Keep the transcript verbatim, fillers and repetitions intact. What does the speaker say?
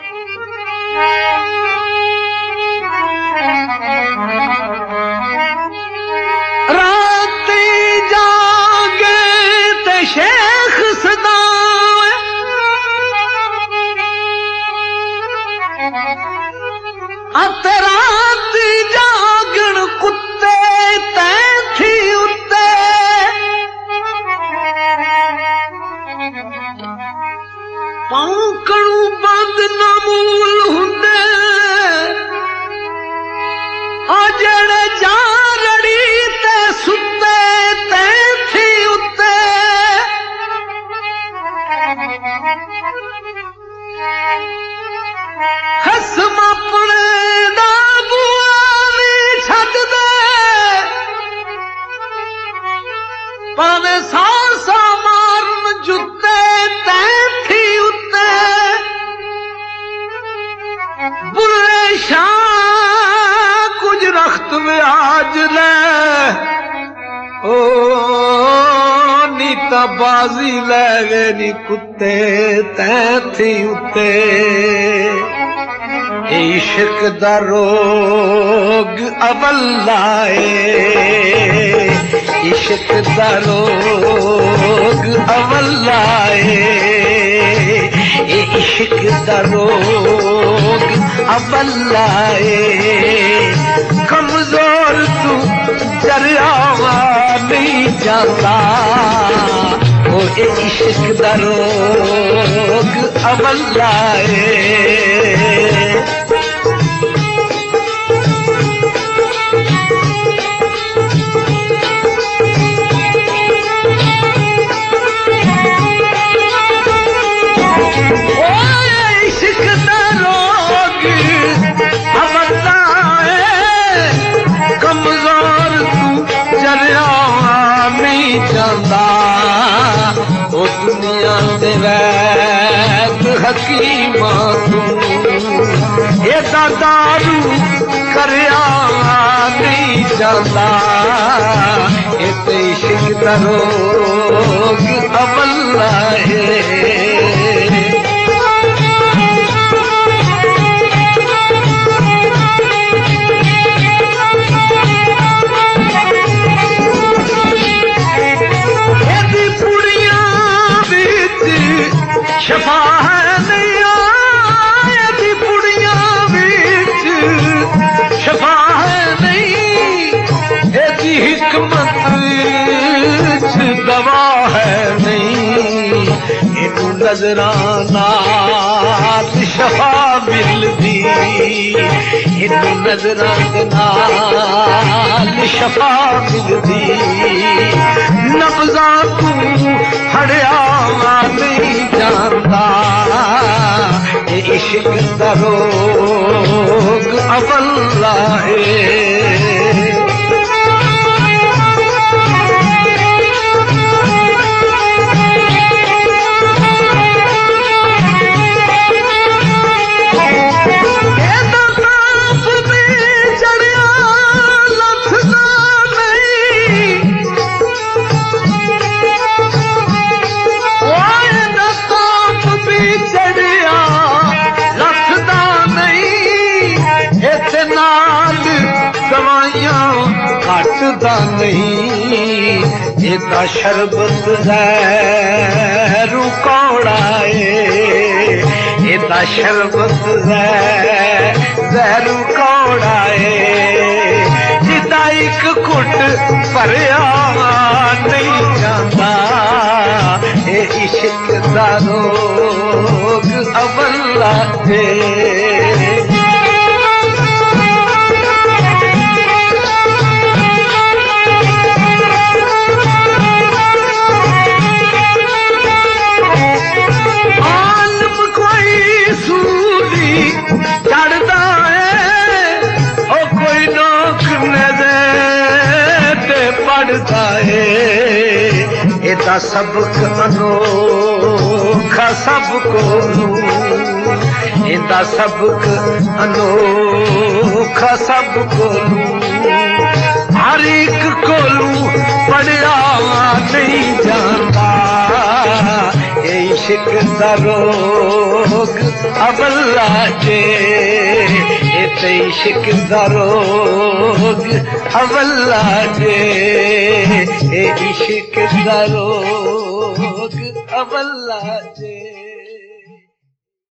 बाजी ले गए नी कुत्ते तैथी उत्ते इश्क दा रोग अवल लाए इश्क दा रोग अवल लाए इश्क दा रोग अवल लाए कमजोर तू दरियावा नहीं जाता ओ इश्क दा रोग अवल लाए हकीमा तू ये दारू करया नहीं जाता ये इश्क दा रोग अवल लाए शफा है नहीं आयती पुड़िया बिच शफा है नहीं ऐसी हिकमत दवा है नहीं इनू नजराना शफा मिलदी इनू नजराना शफा मिलदी नब्जा तू हड़िया नहीं जानता इश्क दा रोग अवल लाए नहीं इदा शरबत ज़हरू कौड़ाए इदा शरबत ज़हरू कौड़ाए जिदा एक कुट भरिया नहीं जाता ये इश्क दा रोग अवल लाए इदा सबक अनोखा सबको इदा सबक अनोखा सबको हर एक कोलू पढ़िया नहीं जाता ये इश्क दा रोग अवल्ला जे ते इश्क दा रोग अवल्ला जे इश्क दा रोग अवल्ला जे